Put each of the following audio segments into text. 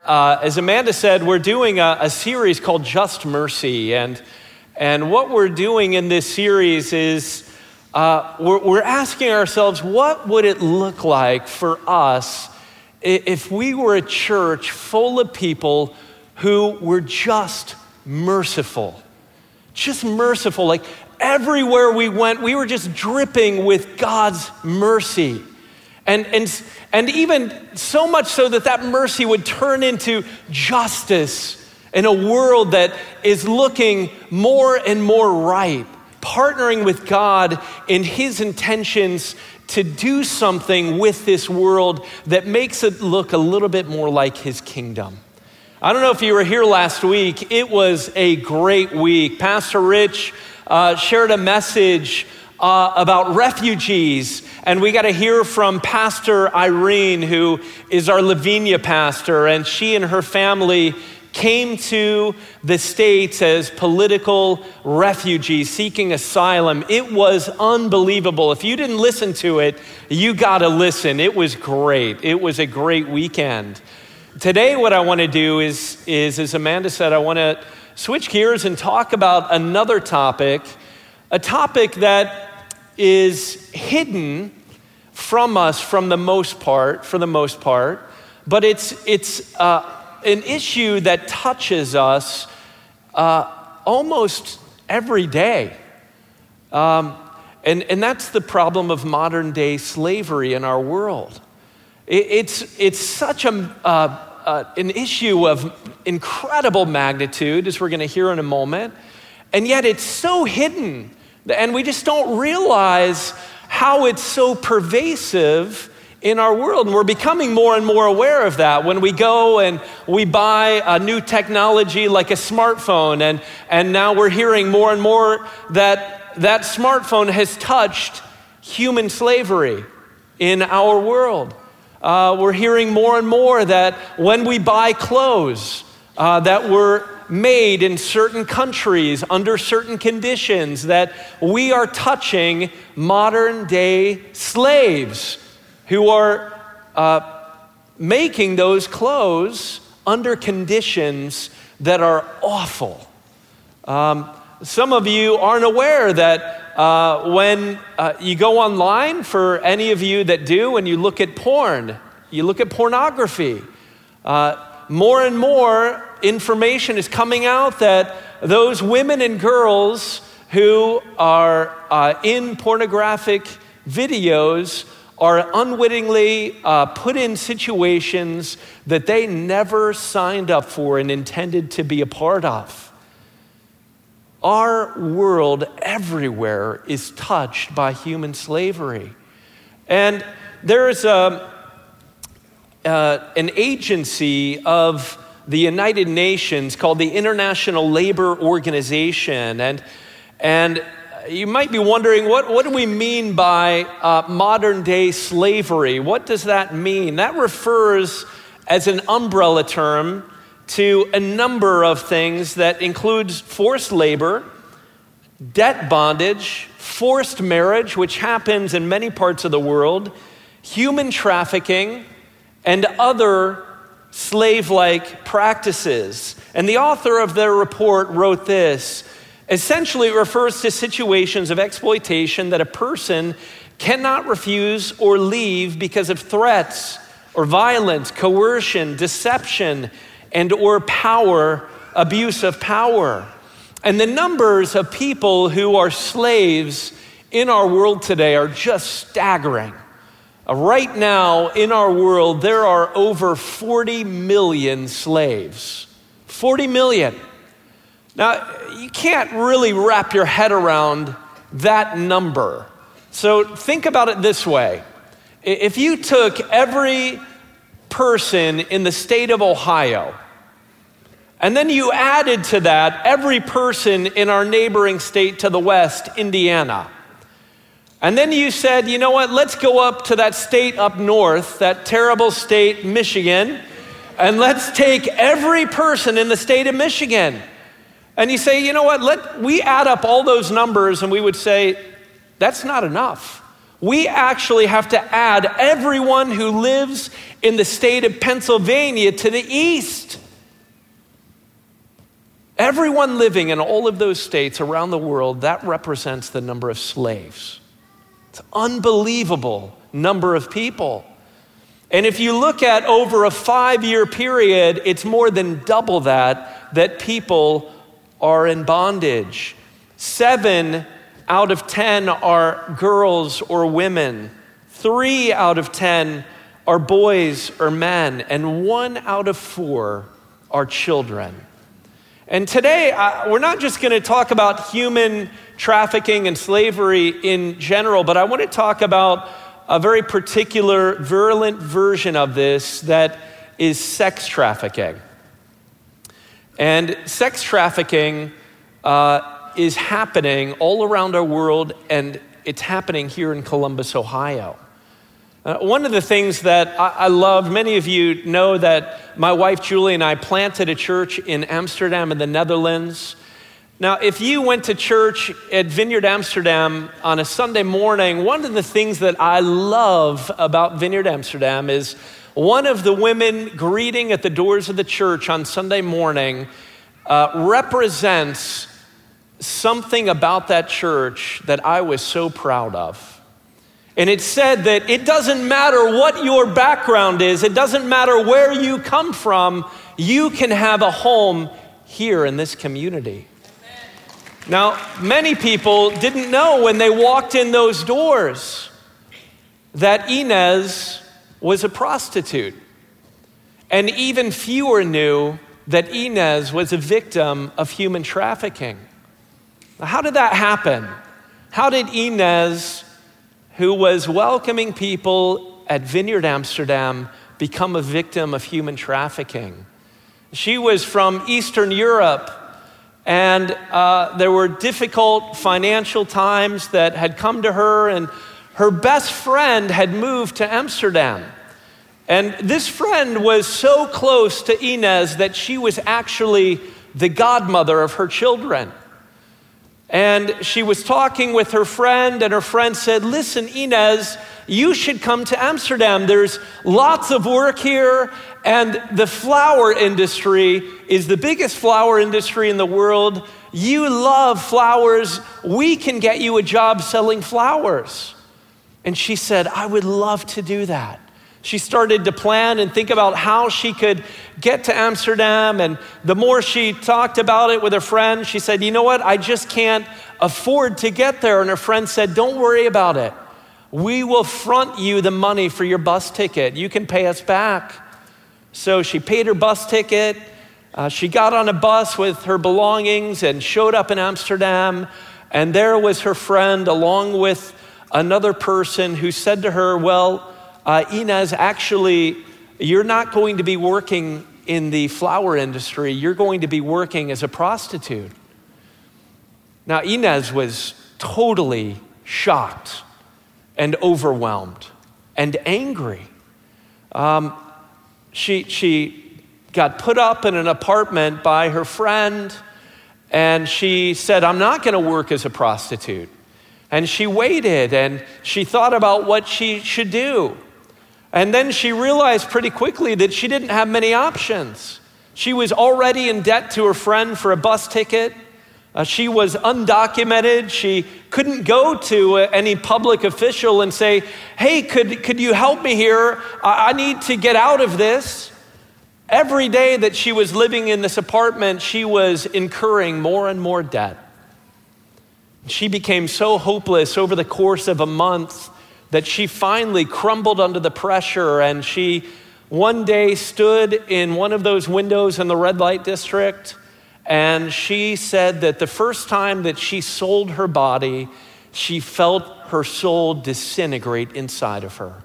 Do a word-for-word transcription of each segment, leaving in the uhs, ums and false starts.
Uh, as Amanda said, we're doing a, a series called Just Mercy, and and what we're doing in this series is uh, we're, we're asking ourselves, what would it look like for us if we were a church full of people who were just merciful, just merciful, like everywhere we went, we were just dripping with God's mercy. And, and, and even so much so that that mercy would turn into justice in a world that is looking more and more right, partnering with God in his intentions to do something with this world that makes it look a little bit more like his kingdom. I don't know if you were here last week. It was a great week. Pastor Rich uh, shared a message uh, about refugees. And we got to hear from Pastor Irene, who is our Lavinia pastor, and she and her family came to the States as political refugees seeking asylum. It was unbelievable. If you didn't listen to it, you got to listen. It was great. It was a great weekend. Today, what I want to do is, is, as Amanda said, I want to switch gears and talk about another topic, a topic that is hidden from us from the most part, for the most part, but it's it's uh, an issue that touches us uh, almost every day. Um, and, and that's the problem of modern day slavery in our world. It, it's, it's such a, uh, uh, an issue of incredible magnitude, as we're gonna hear in a moment, and yet it's so hidden. And we just don't realize how it's so pervasive in our world. And we're becoming more and more aware of that when we go and we buy a new technology like a smartphone. And, and now we're hearing more and more that that smartphone has touched human slavery in our world. Uh, we're hearing more and more that when we buy clothes uh, that were made in certain countries under certain conditions, that we are touching modern day slaves who are uh, making those clothes under conditions that are awful. Um, some of you aren't aware that uh, when uh, you go online, for any of you that do, and you look at porn, you look at pornography, uh, more and more information is coming out that those women and girls who are uh, in pornographic videos are unwittingly uh, put in situations that they never signed up for and intended to be a part of. Our world everywhere is touched by human slavery. And there's a, uh, an agency of the United Nations called the International Labor Organization. And, and you might be wondering, what, what do we mean by uh, modern day slavery? What does that mean? That refers as an umbrella term to a number of things that includes forced labor, debt bondage, forced marriage, which happens in many parts of the world, human trafficking, and other slave-like practices. And the author of their report wrote this: essentially, it refers to situations of exploitation that a person cannot refuse or leave because of threats or violence, coercion, deception, and or power, abuse of power. And the numbers of people who are slaves in our world today are just staggering. Uh, right now, in our world, there are over forty million slaves. forty million. Now, you can't really wrap your head around that number. So think about it this way. If you took every person in the state of Ohio, and then you added to that every person in our neighboring state to the west, Indiana, and then you said, you know what, let's go up to that state up north, that terrible state, Michigan, and let's take every person in the state of Michigan. And you say, you know what, let we add up all those numbers, and we would say, that's not enough. We actually have to add everyone who lives in the state of Pennsylvania to the east. Everyone living in all of those states around the world, that represents the number of slaves. It's an unbelievable number of people. And if you look at over a five-year period, it's more than double that, that people are in bondage. Seven out of ten are girls or women. Three out of ten are boys or men. And one out of four are children. And today, uh, we're not just going to talk about human trafficking and slavery in general, but I want to talk about a very particular virulent version of this that is sex trafficking. And sex trafficking uh, is happening all around our world, and it's happening here in Columbus, Ohio. Uh, one of the things that I, I love, many of you know that my wife Julie and I planted a church in Amsterdam in the Netherlands. Now, if you went to church at Vineyard Amsterdam on a Sunday morning, one of the things that I love about Vineyard Amsterdam is one of the women greeting at the doors of the church on Sunday morning uh, represents something about that church that I was so proud of. And it said that it doesn't matter what your background is, it doesn't matter where you come from, you can have a home here in this community. Now, many people didn't know when they walked in those doors that Inez was a prostitute. And even fewer knew that Inez was a victim of human trafficking. Now, how did that happen? How did Inez, who was welcoming people at Vineyard Amsterdam, become a victim of human trafficking? She was from Eastern Europe, and uh, there were difficult financial times that had come to her, and her best friend had moved to Amsterdam. And this friend was so close to Inez that she was actually the godmother of her children. And she was talking with her friend, and her friend said, "Listen, Inez, you should come to Amsterdam. There's lots of work here, and the flower industry is the biggest flower industry in the world. You love flowers. We can get you a job selling flowers." And she said, "I would love to do that." She started to plan and think about how she could get to Amsterdam. And the more she talked about it with her friend, she said, "You know what? I just can't afford to get there." And her friend said, "Don't worry about it. We will front you the money for your bus ticket. You can pay us back." So she paid her bus ticket. Uh, she got on a bus with her belongings and showed up in Amsterdam. And there was her friend along with another person who said to her, "Well, Uh, Inez, actually, you're not going to be working in the flower industry. You're going to be working as a prostitute." Now, Inez was totally shocked and overwhelmed and angry. Um, she, she got put up in an apartment by her friend, and she said, "I'm not going to work as a prostitute." And she waited, and she thought about what she should do. And then she realized pretty quickly that she didn't have many options. She was already in debt to her friend for a bus ticket. Uh, she was undocumented. She couldn't go to uh, any public official and say, "Hey, could, could you help me here? I, I need to get out of this." Every day that she was living in this apartment, she was incurring more and more debt. She became so hopeless over the course of a month that she finally crumbled under the pressure, and she one day stood in one of those windows in the red light district, and she said that the first time that she sold her body, she felt her soul disintegrate inside of her.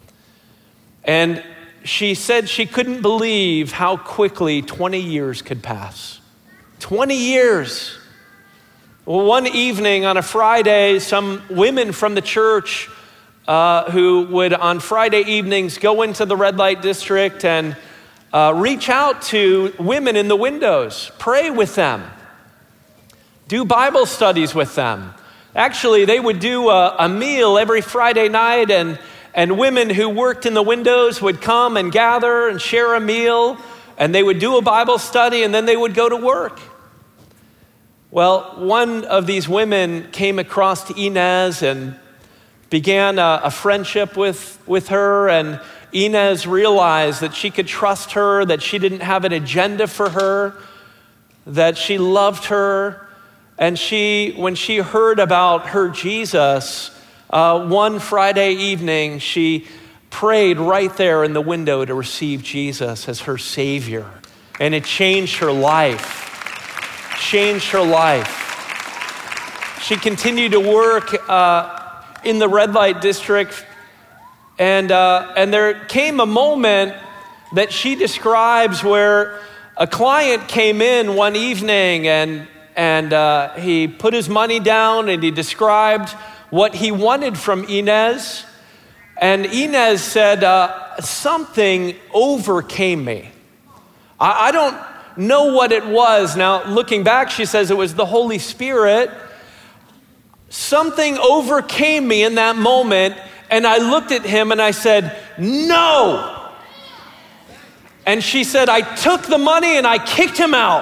And she said she couldn't believe how quickly twenty years could pass. twenty years. Well, one evening on a Friday, some women from the church Uh, who would on Friday evenings go into the red light district and uh, reach out to women in the windows, pray with them, do Bible studies with them, Actually, they would do a, a meal every Friday night, and, and women who worked in the windows would come and gather and share a meal, and they would do a Bible study, and then they would go to work. Well, one of these women came across Inez and began a, a friendship with, with her, and Inez realized that she could trust her, that she didn't have an agenda for her, that she loved her. And she, when she heard about her Jesus, uh, one Friday evening, she prayed right there in the window to receive Jesus as her Savior. And it changed her life. Changed her life. She continued to work uh, in the red light district, and uh, and there came a moment that she describes where a client came in one evening, and and uh, he put his money down, and he described what he wanted from Inez, and Inez said, uh, "Something overcame me. I, I don't know what it was." Now, looking back, she says it was the Holy Spirit. Something overcame me in that moment, and I looked at him and I said, "No." And she said, "I took the money and I kicked him out."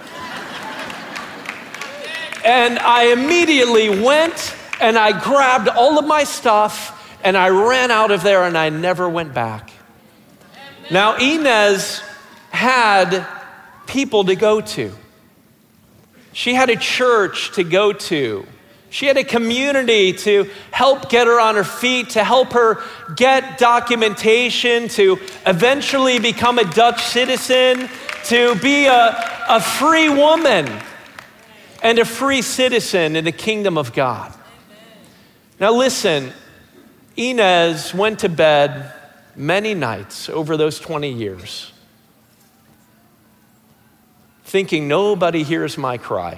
And I immediately went and I grabbed all of my stuff and I ran out of there, and I never went back. Now, Inez had people to go to. She had a church to go to. She had a community to help get her on her feet, to help her get documentation, to eventually become a Dutch citizen, to be a, a free woman and a free citizen in the kingdom of God. Now listen, Inez went to bed many nights over those twenty years thinking, nobody hears my cry.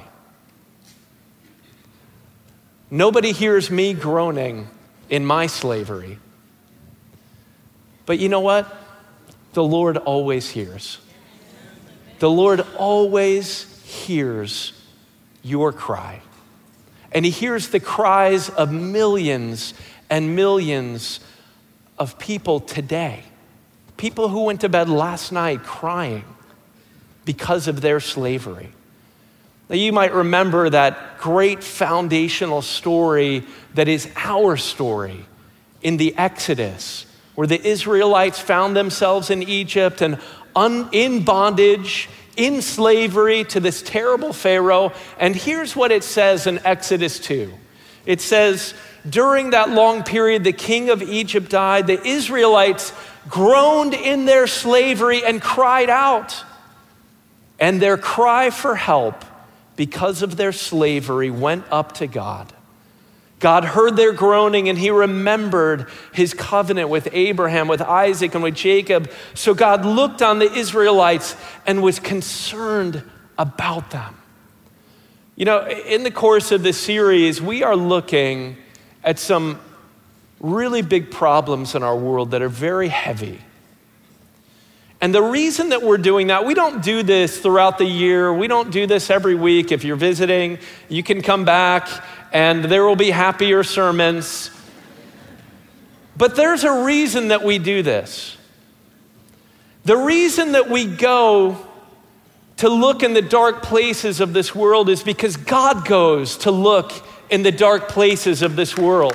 Nobody hears me groaning in my slavery. But you know what? The Lord always hears. The Lord always hears your cry. And he hears the cries of millions and millions of people today. People who went to bed last night crying because of their slavery. Now, you might remember that great foundational story that is our story in the Exodus, where the Israelites found themselves in Egypt and un- in bondage, in slavery to this terrible Pharaoh. And here's what it says in Exodus two. It says, during that long period, the king of Egypt died. The Israelites groaned in their slavery and cried out. And their cry for help because of their slavery went up to God. God heard their groaning, and he remembered his covenant with Abraham, with Isaac, and with Jacob. So God looked on the Israelites and was concerned about them. You know, in the course of this series, we are looking at some really big problems in our world that are very heavy. And the reason that we're doing that, we don't do this throughout the year. We don't do this every week. If you're visiting, you can come back and there will be happier sermons. But there's a reason that we do this. The reason that we go to look in the dark places of this world is because God goes to look in the dark places of this world.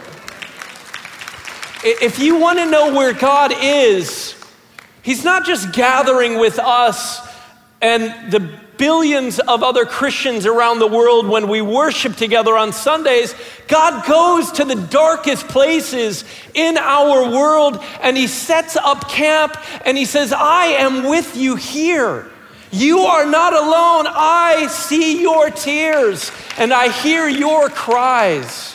If you want to know where God is, he's not just gathering with us and the billions of other Christians around the world when we worship together on Sundays. God goes to the darkest places in our world and he sets up camp and he says, I am with you here. You are not alone. I see your tears and I hear your cries.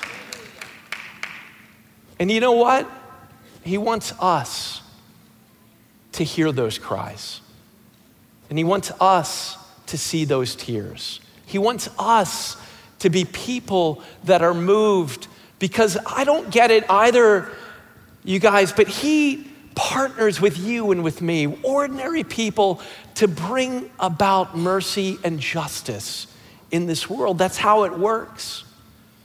And you know what? He wants us to hear those cries. And he wants us to see those tears. He wants us to be people that are moved, because I don't get it either, you guys, but he partners with you and with me, ordinary people, to bring about mercy and justice in this world. That's how it works.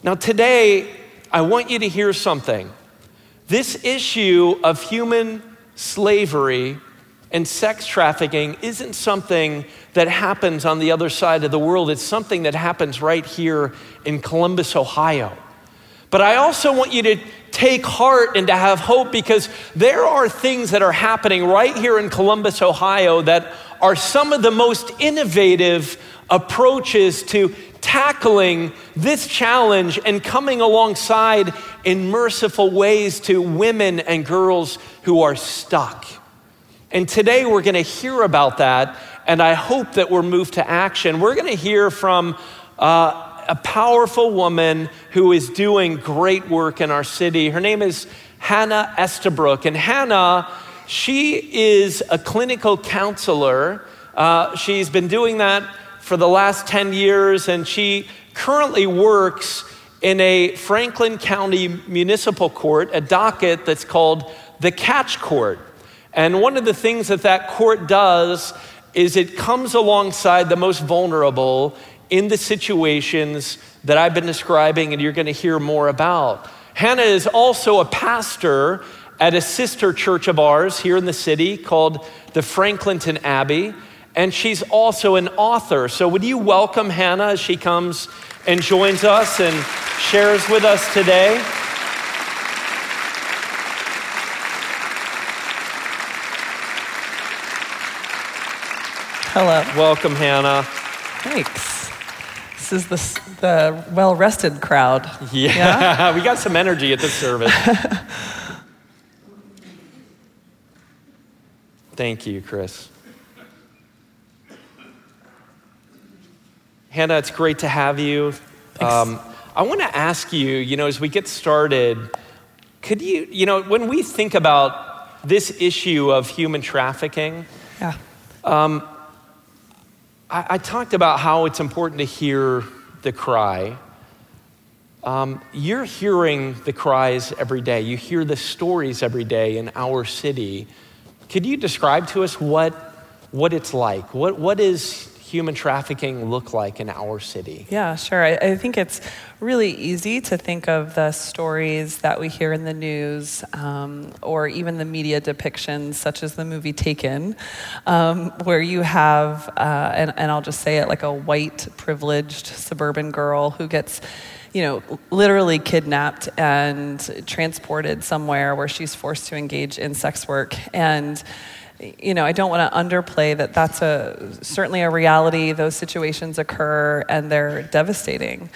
Now today, I want you to hear something. This issue of human slavery and sex trafficking isn't something that happens on the other side of the world. It's something that happens right here in Columbus, Ohio. But I also want you to take heart and to have hope, because there are things that are happening right here in Columbus, Ohio, that are some of the most innovative approaches to tackling this challenge and coming alongside in merciful ways to women and girls who are stuck. And today we're going to hear about that, and I hope that we're moved to action. We're going to hear from uh, a powerful woman who is doing great work in our city. Her name is Hannah Estabrook. And Hannah, she is a clinical counselor. Uh, she's been doing that for the last ten years, and she currently works in a Franklin County Municipal Court, a docket that's called the Catch Court. And one of the things that that court does is it comes alongside the most vulnerable in the situations that I've been describing and you're going to hear more about. Hannah is also a pastor at a sister church of ours here in the city called the Franklinton Abbey, and she's also an author. So would you welcome Hannah as she comes and joins us and shares with us today? Hello. Welcome, Hannah. Thanks. This is the, the well-rested crowd. Yeah, yeah? We got some energy at this service. Thank you, Chris. Hannah, it's great to have you. Um, I want to ask you, you know, as we get started, could you, you know, when we think about this issue of human trafficking, yeah. um, I, I talked about how it's important to hear the cry. Um, you're hearing the cries every day. You hear the stories every day in our city. Could you describe to us what what it's like? What what is human trafficking look like in our city? Yeah, sure. I, I think it's really easy to think of the stories that we hear in the news um, or even the media depictions, such as the movie Taken, um, where you have, uh, and, and I'll just say it, like a white, privileged suburban girl who gets, you know, literally kidnapped and transported somewhere where she's forced to engage in sex work. And you know, I don't want to underplay that that's a certainly a reality. Those situations occur and they're devastating.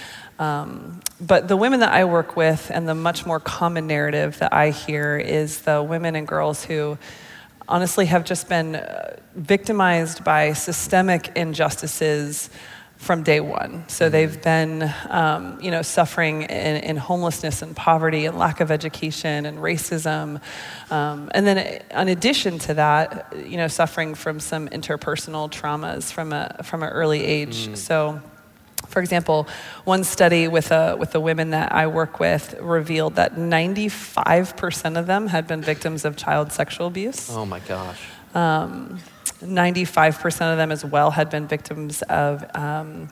Um, but the women that I work with and the much more common narrative that I hear is the women and girls who honestly have just been victimized by systemic injustices from day one. So they've been, um, you know, suffering in, in homelessness and poverty and lack of education and racism. Um, and then in addition to that, you know, suffering from some interpersonal traumas from a from an early age. Mm. So, for example, one study with a, with the women that I work with revealed that ninety-five percent of them had been victims of child sexual abuse. Oh my gosh. Um, ninety-five percent of them as well had been victims of um,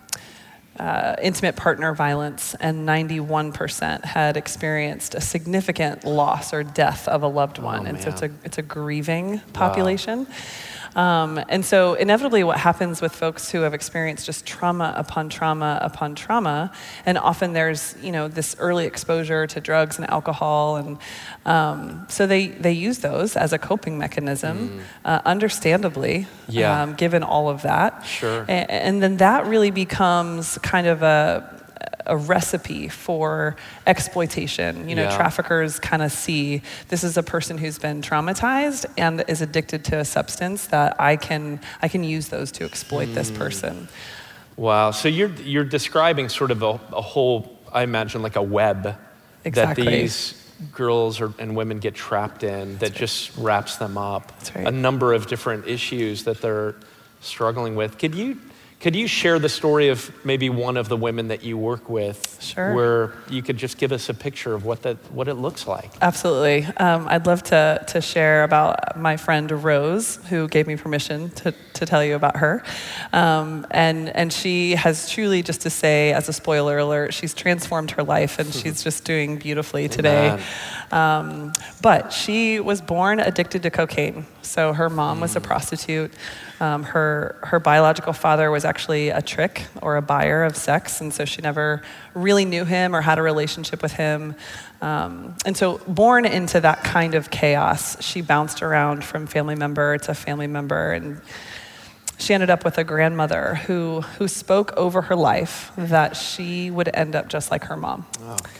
uh, intimate partner violence, and ninety-one percent had experienced a significant loss or death of a loved one. Oh, and man. so it's a it's a grieving population. Wow. Um, and so inevitably what happens with folks who have experienced just trauma upon trauma upon trauma, and often there's, you know, this early exposure to drugs and alcohol, and um, so they, they use those as a coping mechanism, mm. uh, understandably, yeah. um, given all of that. Sure. And, and then that really becomes kind of a a recipe for exploitation. You know, yeah. traffickers kind of see this is a person who's been traumatized and is addicted to a substance that I can I can use those to exploit mm. this person. Wow. So you're you're describing sort of a, a whole, I imagine, like a web exactly. that these girls or, and women get trapped in that That's just right. wraps them up. That's right. A number of different issues that they're struggling with. Could you Could you share the story of maybe one of the women that you work with? Sure. Where you could just give us a picture of what that what it looks like. Absolutely. Um, I'd love to to share about my friend Rose, who gave me permission to, to tell you about her. Um, and and she has truly, just to say, as a spoiler alert, she's transformed her life, and she's just doing beautifully today. Um, but she was born addicted to cocaine. So her mom was a prostitute. Um, her her biological father was actually a trick or a buyer of sex, and so she never really knew him or had a relationship with him. Um, and so born into that kind of chaos, she bounced around from family member to family member, and she ended up with a grandmother who who spoke over her life that she would end up just like her mom. Oh, God.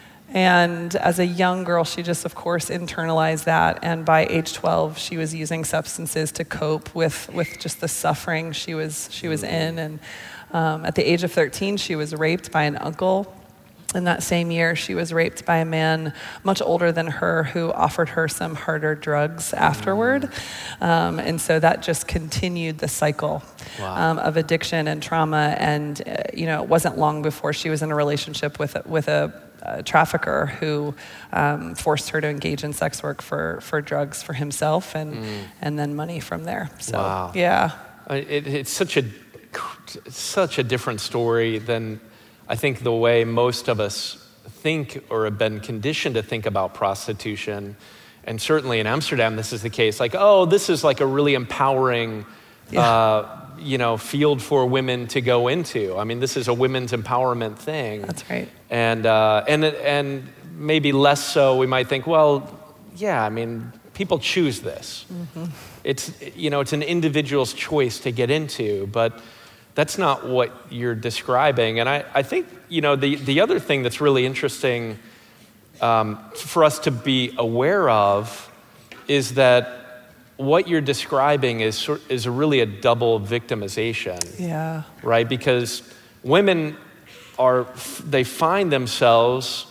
And as a young girl, she just, of course, internalized that. And by age twelve, she was using substances to cope with, with just the suffering she was she was in. And um, at the age of thirteen, she was raped by an uncle. In that same year, she was raped by a man much older than her who offered her some harder drugs afterward. Um, and so that just continued the cycle Wow. um, of addiction and trauma. And, uh, you know, it wasn't long before she was in a relationship with, with a A trafficker who um, forced her to engage in sex work for, for drugs for himself, and mm. and then money from there. So wow. yeah, it, it's such a such a different story than I think the way most of us think or have been conditioned to think about prostitution. And certainly in Amsterdam, this is the case. Like, oh, this is like a really empowering yeah. uh, you know, field for women to go into. I mean, this is a women's empowerment thing. That's right. And uh, and and maybe less so. We might think, well, yeah. I mean, people choose this. Mm-hmm. It's you know, it's an individual's choice to get into, but that's not what you're describing. And I, I think you know the the other thing that's really interesting um, for us to be aware of is that what you're describing is is really a double victimization. Yeah. Right? Because women are, they find themselves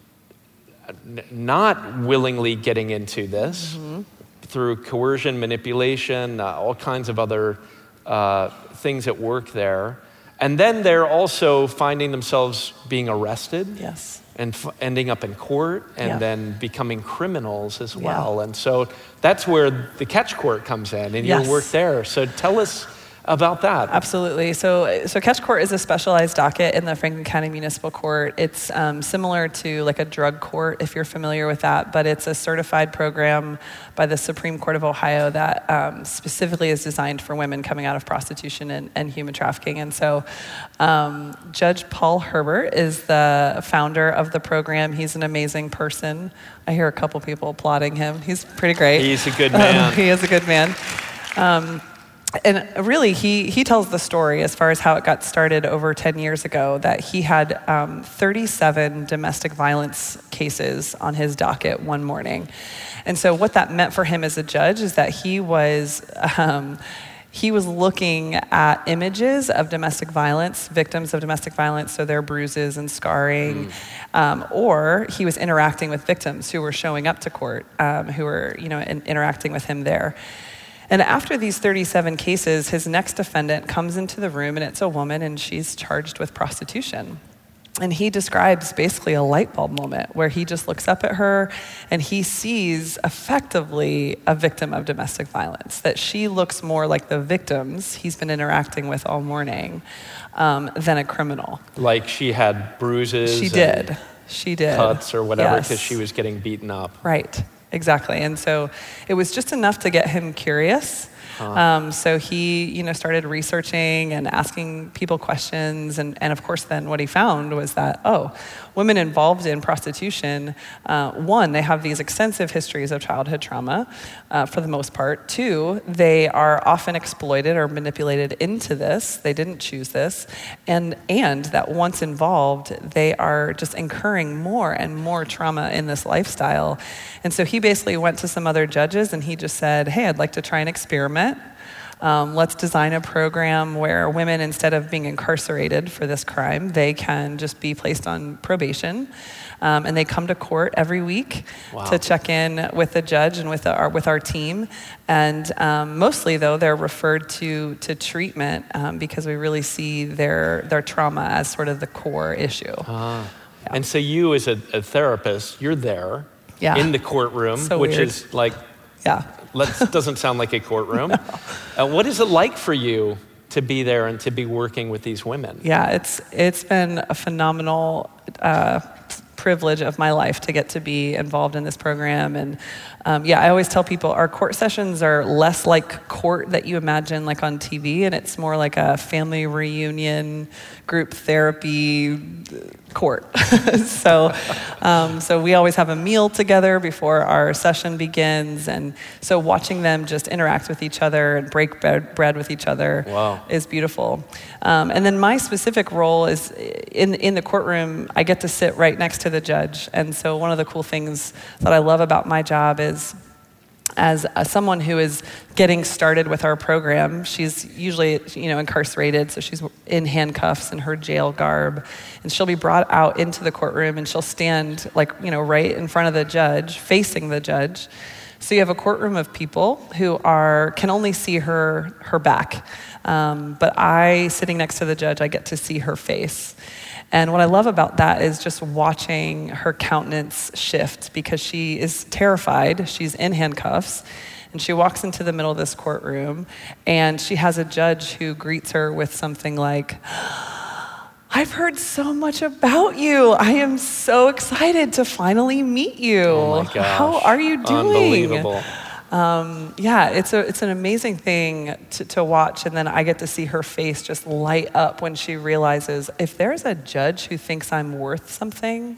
not willingly getting into this mm-hmm. through coercion, manipulation, uh, all kinds of other uh, things at work there. And then they're also finding themselves being arrested. Yes. And f- ending up in court, and yeah. then becoming criminals as well. Yeah. And so that's where the catch court comes in, and yes. your work there. So tell us about that. Absolutely. So, so catch court is a specialized docket in the Franklin County Municipal Court. It's um, similar to like a drug court, if you're familiar with that, but it's a certified program by the Supreme Court of Ohio that um, specifically is designed for women coming out of prostitution and, and human trafficking. And so um, Judge Paul Herbert is the founder of the program. He's an amazing person. I hear a couple people applauding him. He's pretty great. He's a good man. Um, he is a good man. Um, And really, he, he tells the story as far as how it got started over ten years ago, that he had um, thirty-seven domestic violence cases on his docket one morning. And so what that meant for him as a judge is that he was um, he was looking at images of domestic violence, victims of domestic violence, so their bruises and scarring, mm. um, or he was interacting with victims who were showing up to court, um, who were you know in, interacting with him there. And after these thirty-seven cases, his next defendant comes into the room, and it's a woman, and she's charged with prostitution. And he describes basically a light bulb moment where he just looks up at her and he sees effectively a victim of domestic violence, that she looks more like the victims he's been interacting with all morning um, than a criminal. Like she had bruises. She did. She did. Cuts or whatever, yes. because she was getting beaten up. Right. Exactly. And so it was just enough to get him curious. Huh. Um, so he, you know, started researching and asking people questions. And, and of course, then what he found was that, oh, women involved in prostitution, uh, one, they have these extensive histories of childhood trauma, uh, for the most part. Two, they are often exploited or manipulated into this. They didn't choose this. And, and that once involved, they are just incurring more and more trauma in this lifestyle. And so he basically went to some other judges and he just said, hey, I'd like to try an experiment. Um, let's design a program where women, instead of being incarcerated for this crime, they can just be placed on probation. Um, and they come to court every week wow. to check in with the judge and with our with our team. And um, mostly, though, they're referred to to treatment um, because we really see their their trauma as sort of the core issue. Uh, yeah. And so you, as a, a therapist, you're there yeah. in the courtroom, so which weird. is like, yeah, let's, doesn't sound like a courtroom. no. uh, what is it like for you to be there and to be working with these women? Yeah, it's it's been a phenomenal uh, privilege of my life to get to be involved in this program. And um, yeah, I always tell people our court sessions are less like court that you imagine like on T V, and it's more like a family reunion, group therapy court. so um, so we always have a meal together before our session begins. And so watching them just interact with each other and break bread, bread with each other wow. is beautiful. Um, and then my specific role is in, in the courtroom, I get to sit right next to the judge. And so one of the cool things that I love about my job is as uh, someone who is getting started with our program, she's usually, you know, incarcerated, so she's in handcuffs in her jail garb, and she'll be brought out into the courtroom, and she'll stand, like, you know, right in front of the judge, facing the judge. So you have a courtroom of people who are can only see her her back, um, but I, sitting next to the judge, I get to see her face. And what I love about that is just watching her countenance shift, because she is terrified. She's in handcuffs, and she walks into the middle of this courtroom, and she has a judge who greets her with something like, "I've heard so much about you. I am so excited to finally meet you. Oh my gosh. How are you doing?" Unbelievable. Um, yeah, it's a it's an amazing thing to, to watch, and then I get to see her face just light up when she realizes, if there's a judge who thinks I'm worth something,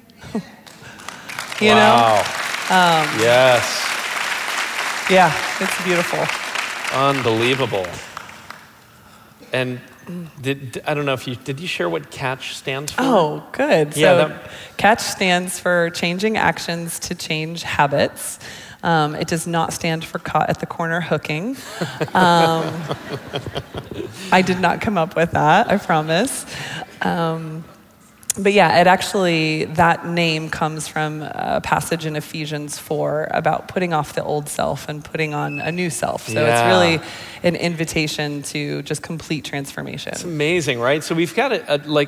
you wow. know? Um, yes. Yeah, it's beautiful. Unbelievable. And did I don't know if you did you share what CATCH stands for? Oh, good. Yeah, so that... CATCH stands for Changing Actions to Change Habits. Um, it does not stand for caught at the corner hooking. Um, I did not come up with that, I promise. Um, but yeah, it actually, that name comes from a passage in Ephesians four about putting off the old self and putting on a new self. So yeah. it's really an invitation to just complete transformation. It's amazing, right? So we've got a, a like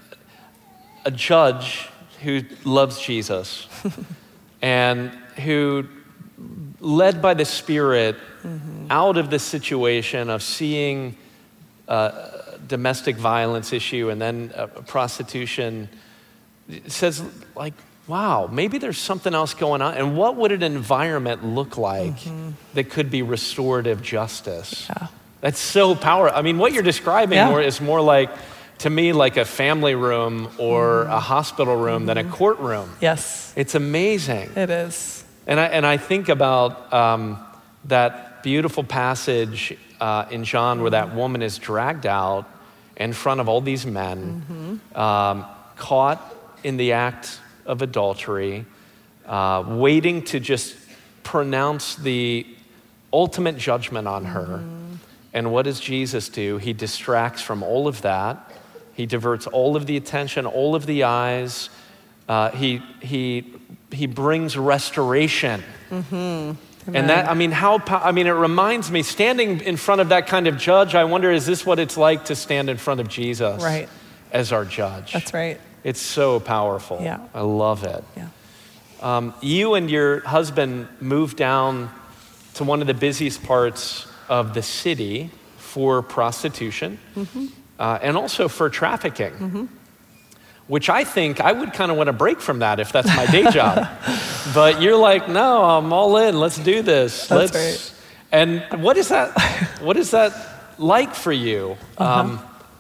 a judge who loves Jesus and who, led by the Spirit, mm-hmm. out of the situation of seeing uh, domestic violence issue and then uh, prostitution, says, like, wow, maybe there's something else going on. And what would an environment look like mm-hmm. that could be restorative justice? Yeah. That's so powerful. I mean, what you're describing yeah. more is more like, to me, like a family room or mm-hmm. a hospital room mm-hmm. than a courtroom. Yes. It's amazing. It is. And I, and I think about um, that beautiful passage uh, in John where that woman is dragged out in front of all these men, mm-hmm. um, caught in the act of adultery, uh, waiting to just pronounce the ultimate judgment on her. Mm-hmm. And what does Jesus do? He distracts from all of that. He diverts all of the attention, all of the eyes. Uh, he he he brings restoration. Mm-hmm. And that, I mean, how, I mean, it reminds me, standing in front of that kind of judge, I wonder, is this what it's like to stand in front of Jesus right. as our judge? That's right. It's so powerful. Yeah. I love it. Yeah. Um, you and your husband moved down to one of the busiest parts of the city for prostitution mm-hmm. uh, and also for trafficking. Mm-hmm. Which I think I would kind of want to break from that if that's my day job. But you're like, no, I'm all in. Let's do this. That's Let's. right. And what is that? What is that like for you? Uh-huh. Um,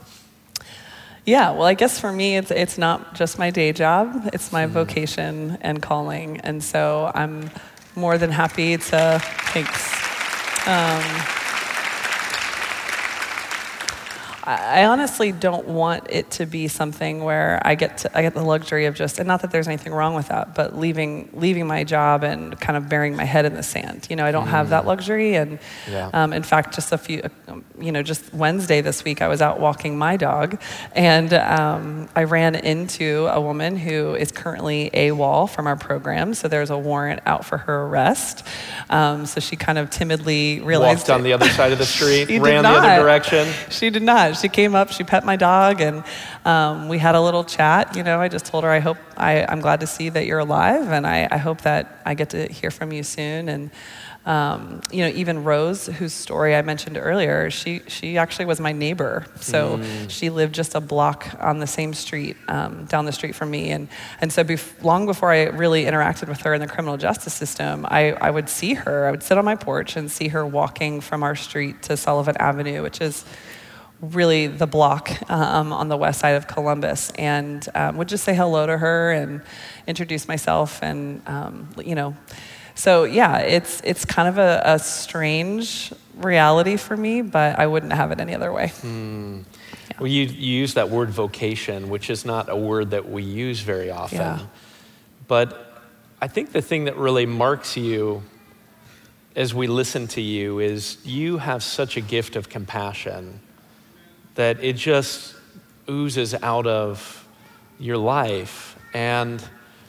yeah, well, I guess for me, it's it's not just my day job. It's my mm-hmm. vocation and calling. And so I'm more than happy to, thanks. Um, I honestly don't want it to be something where I get to, I get the luxury of just, and not that there's anything wrong with that, but leaving leaving my job and kind of burying my head in the sand. You know, I don't mm. have that luxury. And yeah. um, in fact, just a few, you know, just Wednesday this week, I was out walking my dog, and um, I ran into a woman who is currently AWOL from our program. So there's a warrant out for her arrest. Um, so she kind of timidly realized walked on it. the other side of the street, ran the other direction. She did not. She came up, she pet my dog, and um, we had a little chat. You know, I just told her, I hope, I, I'm glad to see that you're alive, and I, I hope that I get to hear from you soon. And, um, you know, even Rose, whose story I mentioned earlier, she, she actually was my neighbor. So mm. she lived just a block on the same street, um, down the street from me. And, and so bef- long before I really interacted with her in the criminal justice system, I, I would see her, I would sit on my porch and see her walking from our street to Sullivan Avenue, which is really the block um, on the west side of Columbus, and um, would just say hello to her and introduce myself, and um, you know, so yeah, it's it's kind of a, a strange reality for me, but I wouldn't have it any other way. Mm. Yeah. Well, you, you use that word vocation, which is not a word that we use very often, yeah. but I think the thing that really marks you as we listen to you is you have such a gift of compassion that it just oozes out of your life. And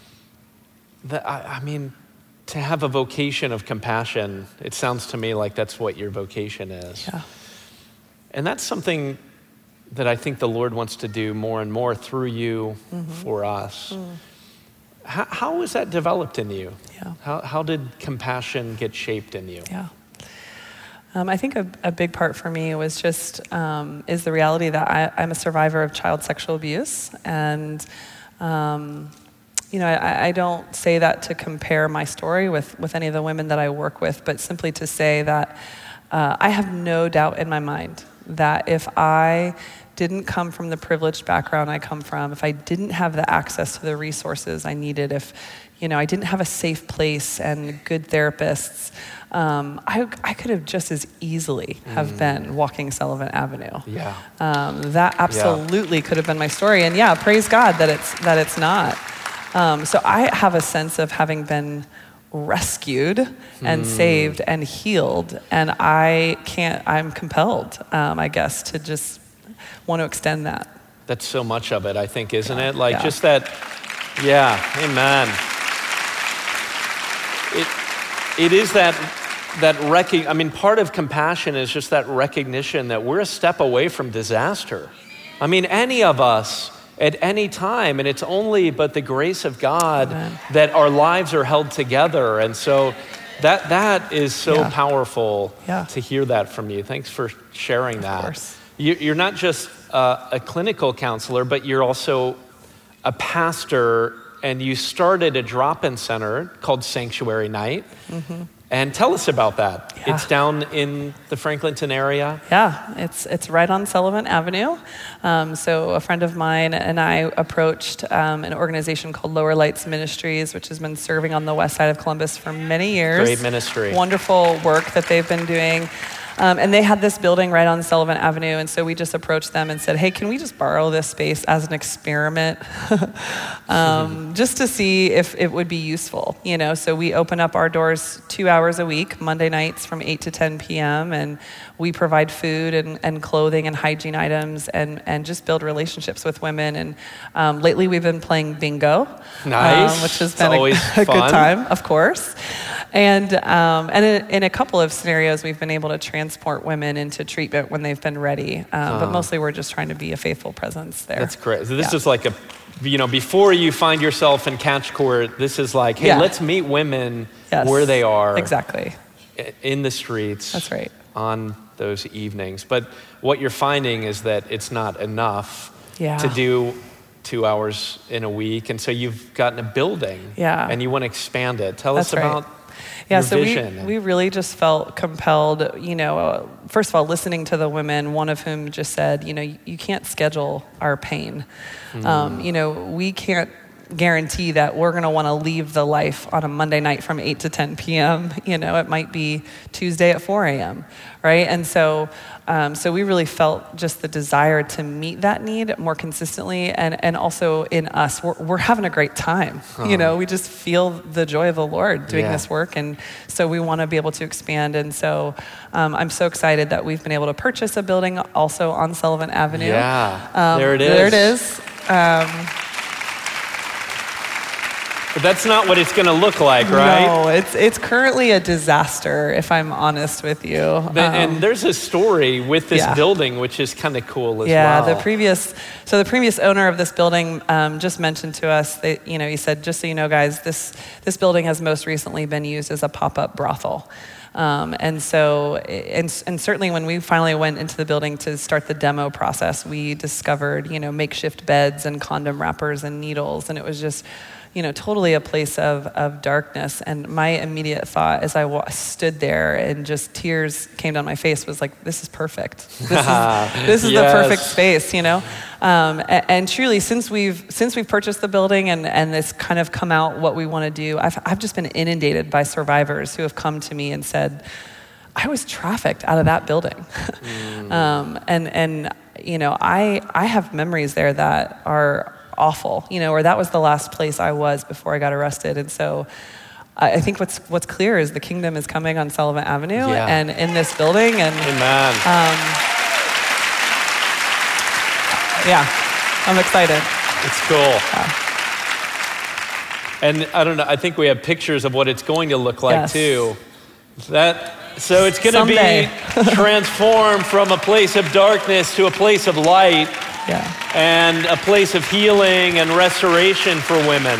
the, I, I mean, to have a vocation of compassion, it sounds to me like that's what your vocation is. Yeah. And that's something that I think the Lord wants to do more and more through you mm-hmm. for us. Mm. How, how was that developed in you? Yeah. How, how did compassion get shaped in you? Yeah. Um, I think a, a big part for me was just, um, is the reality that I, I'm a survivor of child sexual abuse. And, um, you know, I, I don't say that to compare my story with, with any of the women that I work with, but simply to say that uh, I have no doubt in my mind that if I didn't come from the privileged background I come from, if I didn't have the access to the resources I needed, if, you know, I didn't have a safe place and good therapists, um, I, I could have just as easily have mm. been walking Sullivan Avenue. Yeah. Um, that absolutely yeah. could have been my story. And yeah, praise God that it's, that it's not. Um, so I have a sense of having been rescued and mm. saved and healed. And I can't, I'm compelled, um, I guess, to just want to extend that. That's so much of it, I think, isn't yeah. it? Like yeah. just that, yeah, amen. It, it is that, that rec- I mean, part of compassion is just that recognition that we're a step away from disaster. I mean, any of us at any time, and it's only but the grace of God amen. That our lives are held together. And so that that is so yeah. powerful yeah. to hear that from you. Thanks for sharing of that. Course. You're not just uh, a clinical counselor, but you're also a pastor, and you started a drop-in center called Sanctuary Night. Mm-hmm. And tell us about that. Yeah. It's down in the Franklinton area. Yeah, it's it's right on Sullivan Avenue. Um, so a friend of mine and I approached um, an organization called Lower Lights Ministries, which has been serving on the west side of Columbus for many years. Great ministry. Wonderful work that they've been doing. Um, and they had this building right on Sullivan Avenue, and so we just approached them and said, hey, can we just borrow this space as an experiment? um, just to see if it would be useful, you know? So we open up our doors two hours a week, Monday nights from eight to ten p.m., and we provide food and, and clothing and hygiene items and, and just build relationships with women. And um, lately we've been playing bingo, nice. um, which has it's been a, a good time, of course. And um, and in, in a couple of scenarios, we've been able to transport women into treatment when they've been ready. Um, uh, but mostly we're just trying to be a faithful presence there. That's great. So this yeah. is like a, you know, before you find yourself in catch court, this is like, hey, yeah. let's meet women yes. where they are. Exactly. In the streets. That's right. On those evenings. But what you're finding is that it's not enough yeah. to do two hours in a week. And so you've gotten a building yeah. and you want to expand it. Tell That's us right. about Yeah, your so vision. we, we really just felt compelled, you know, uh, first of all, listening to the women, one of whom just said, you know, you, you can't schedule our pain. Mm. Um, you know, we can't guarantee that we're going to want to leave the life on a Monday night from eight to ten p.m. You know, it might be Tuesday at four a.m., right? And so um, so we really felt just the desire to meet that need more consistently, and, and also in us, we're, we're having a great time. Huh. You know, we just feel the joy of the Lord doing yeah. this work, and so we want to be able to expand. And so um, I'm so excited that we've been able to purchase a building also on Sullivan Avenue. Yeah, um, there it is. There it is. Um, But that's not what it's going to look like, right? No, it's it's currently a disaster, if I'm honest with you. Um, and there's a story with this yeah. building, which is kind of cool as yeah, well. Yeah, the previous, so the previous owner of this building um, just mentioned to us, that, you know, he said, just so you know, guys, this this building has most recently been used as a pop-up brothel. Um, and so, and, and certainly when we finally went into the building to start the demo process, we discovered, you know, makeshift beds and condom wrappers and needles, and it was just, you know, totally a place of, of darkness. And my immediate thought as I wa- stood there and just tears came down my face was like, this is perfect. This is, this is yes. the perfect space, you know? Um, and, and truly, since we've since we've purchased the building and, and it's kind of come out what we want to do, I've, I've just been inundated by survivors who have come to me and said, I was trafficked out of that building. mm. um, and, and, you know, I I have memories there that are awful, you know, or that was the last place I was before I got arrested. And so I think what's what's clear is the kingdom is coming on Sullivan Avenue yeah. and in this building. And Amen. Um, yeah, I'm excited. It's cool. Yeah. And I don't know, I think we have pictures of what it's going to look like yes. too. That so it's going to be transformed from a place of darkness to a place of light. Yeah. And a place of healing and restoration for women.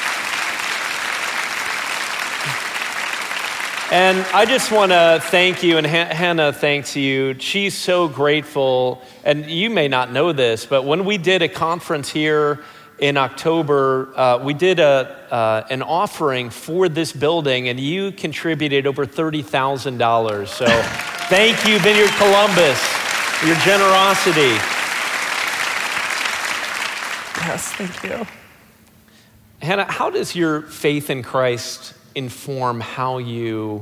And I just want to thank you, and H- Hannah thanks you. She's so grateful, and you may not know this, but when we did a conference here in October, uh, we did a uh, an offering for this building, and you contributed over thirty thousand dollars. So thank you, Vineyard Columbus, for your generosity. Yes, thank you. Hannah, how does your faith in Christ inform how you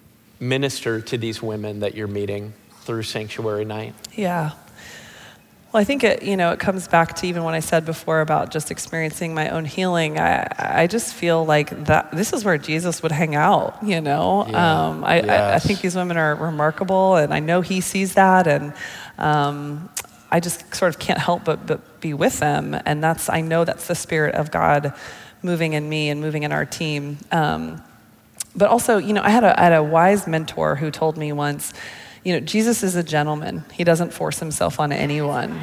minister to these women that you're meeting through Sanctuary Night? Yeah. Well, I think it, you know, it comes back to even what I said before about just experiencing my own healing. I, I just feel like that this is where Jesus would hang out, you know. Yeah. Um, I, yes. I, I think these women are remarkable, and I know he sees that, and um, I just sort of can't help but, but be with them. And that's, I know that's the Spirit of God moving in me and moving in our team. Um, but also, you know, I had, a, I had a wise mentor who told me once, you know, Jesus is a gentleman. He doesn't force himself on anyone.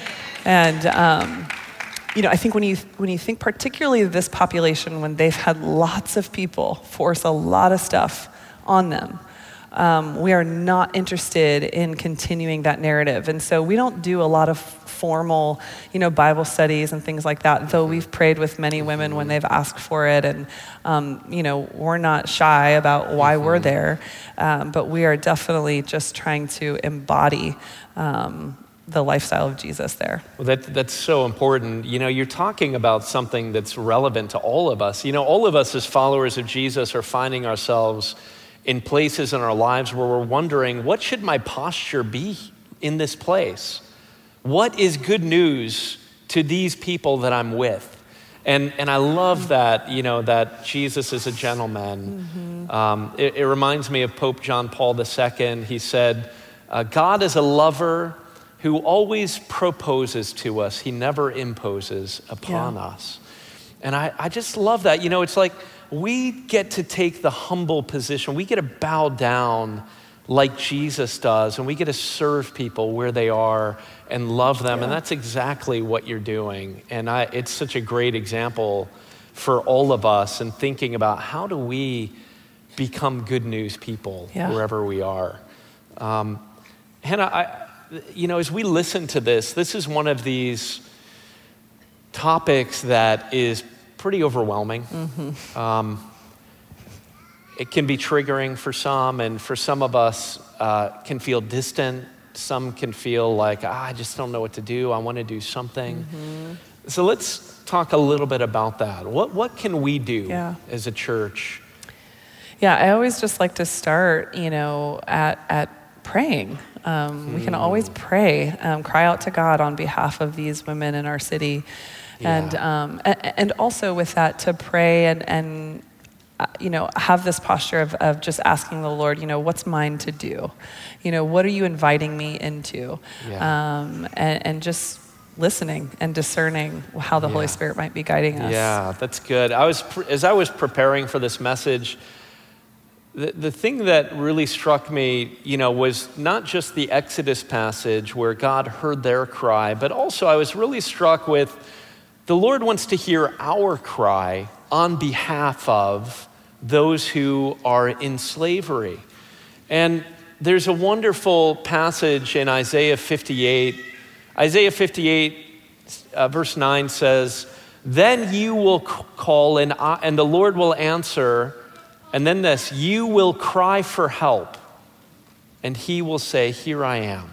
And, um, you know, I think when you when you think particularly of this population, when they've had lots of people force a lot of stuff on them, Um, we are not interested in continuing that narrative. And so we don't do a lot of formal, you know, Bible studies and things like that, though we've prayed with many women when they've asked for it. And, um, you know, we're not shy about why mm-hmm. we're there. Um, but we are definitely just trying to embody um, the lifestyle of Jesus there. Well, that, that's so important. You know, you're talking about something that's relevant to all of us. You know, all of us as followers of Jesus are finding ourselves in places in our lives where we're wondering, what should my posture be in this place? What is good news to these people that I'm with? And and I love that, you know, that Jesus is a gentleman. Mm-hmm. Um, it, it reminds me of Pope John Paul the Second. He said, uh, God is a lover who always proposes to us. He never imposes upon yeah. us. And I, I just love that. You know, it's like, we get to take the humble position. We get to bow down like Jesus does, and we get to serve people where they are and love them. Yeah. And that's exactly what you're doing. And I, it's such a great example for all of us in thinking about how do we become good news people yeah. wherever we are. Um, Hannah, I, you know, as we listen to this, this is one of these topics that is pretty overwhelming. Mm-hmm. Um, it can be triggering for some, and for some of us uh, can feel distant. Some can feel like, ah, I just don't know what to do. I want to do something. Mm-hmm. So let's talk a little bit about that. What what can we do yeah. as a church? Yeah, I always just like to start, you know, at at praying. Um, mm. We can always pray, um, cry out to God on behalf of these women in our city, yeah. and um, and, and also with that to pray and and. Uh, you know, have this posture of, of just asking the Lord, you know, what's mine to do? You know, what are you inviting me into? Yeah. Um, and, and just listening and discerning how the yeah. Holy Spirit might be guiding us. Yeah, that's good. I was, as I was preparing for this message, the, the thing that really struck me, you know, was not just the Exodus passage where God heard their cry, but also I was really struck with the Lord wants to hear our cry on behalf of those who are in slavery. And there's a wonderful passage in Isaiah fifty-eight. Isaiah fifty-eight, uh, verse nine says, "Then you will call and, I, and the Lord will answer," and then this, "you will cry for help, and he will say, here I am."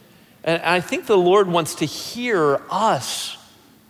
And I think the Lord wants to hear us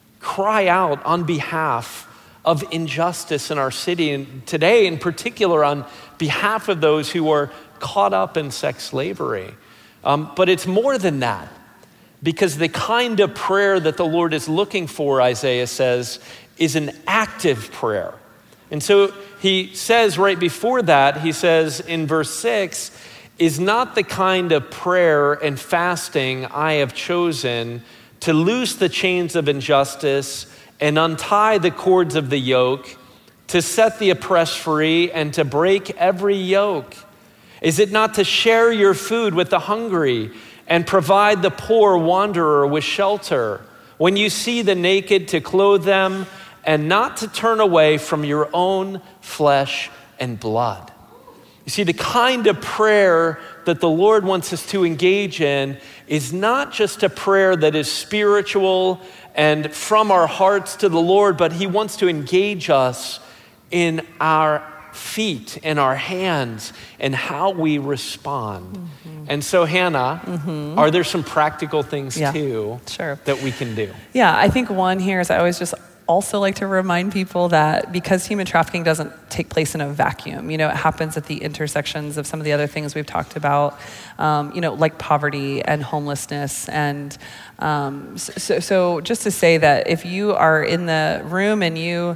cry out on behalf of injustice in our city, and today in particular on behalf of those who are caught up in sex slavery. Um, but it's more than that, because the kind of prayer that the Lord is looking for, Isaiah says, is an active prayer. And so he says right before that, he says in verse six, "is not the kind of prayer and fasting I have chosen to loose the chains of injustice and untie the cords of the yoke, to set the oppressed free and to break every yoke? Is it not to share your food with the hungry and provide the poor wanderer with shelter? When you see the naked, to clothe them and not to turn away from your own flesh and blood." You see, the kind of prayer that the Lord wants us to engage in is not just a prayer that is spiritual and from our hearts to the Lord, but he wants to engage us in our feet and our hands and how we respond. Mm-hmm. And so, Hannah, mm-hmm. are there some practical things yeah, too sure. that we can do? Yeah, I think one here is I always just also like to remind people that because human trafficking doesn't take place in a vacuum, you know, it happens at the intersections of some of the other things we've talked about, um, you know, like poverty and homelessness. And um, so, so just to say that if you are in the room and you,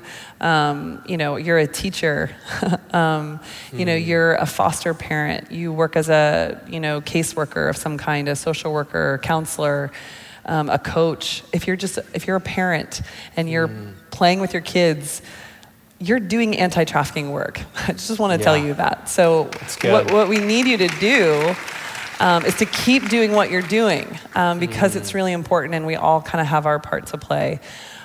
um, you know, you're a teacher, um, you mm. know, you're a foster parent, you work as a, you know, caseworker of some kind, a social worker, counselor, Um, a coach, if you're just, if you're a parent and you're mm. playing with your kids, you're doing anti-trafficking work. I just want to yeah. tell you that. So what, what we need you to do um, is to keep doing what you're doing um, because mm. it's really important and we all kind of have our part to play.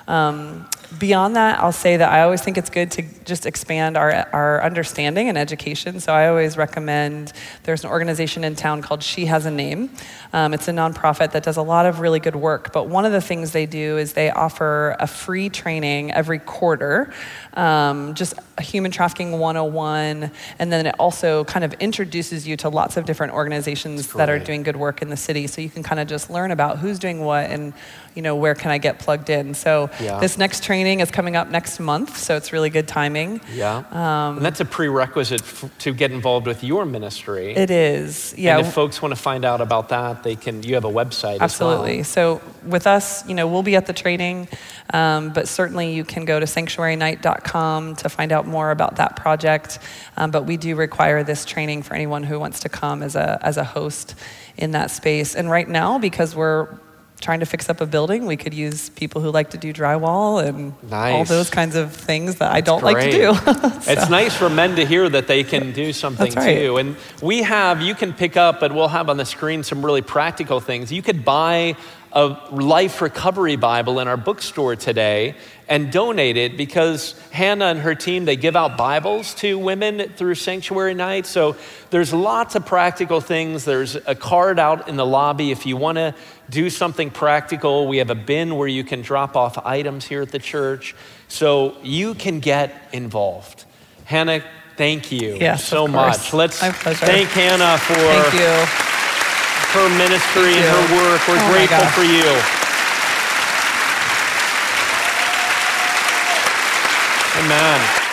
Um, Beyond that, I'll say that I always think it's good to just expand our our understanding and education. So I always recommend, there's an organization in town called She Has a Name. Um, it's a nonprofit that does a lot of really good work. But one of the things they do is they offer a free training every quarter, um, just a human trafficking one oh one. And then it also kind of introduces you to lots of different organizations that are doing good work in the city. So you can kind of just learn about who's doing what and, you know, where can I get plugged in. So yeah. this next training is coming up next month, so it's really good timing. Yeah, um, and that's a prerequisite f- to get involved with your ministry. It is, yeah. And if folks want to find out about that, they can. You have a website Absolutely. as well. So with us, you know, we'll be at the training, um, but certainly you can go to sanctuary night dot com to find out more about that project. Um, but we do require this training for anyone who wants to come as a as a host in that space. And right now, because we're trying to fix up a building, we could use people who like to do drywall and nice. all those kinds of things that I That's don't great. like to do. So. It's nice for men to hear that they can do something That's right. too. And we have, you can pick up, but we'll have on the screen some really practical things. You could buy a Life Recovery Bible in our bookstore today and donate it, because Hannah and her team, they give out Bibles to women through Sanctuary Night. So there's lots of practical things. There's a card out in the lobby if you want to do something practical. We have a bin where you can drop off items here at the church. So you can get involved. Hannah, thank you yes, so much. Let's My pleasure. thank Hannah for thank you. her ministry thank and her work. We're oh grateful for you. Amen.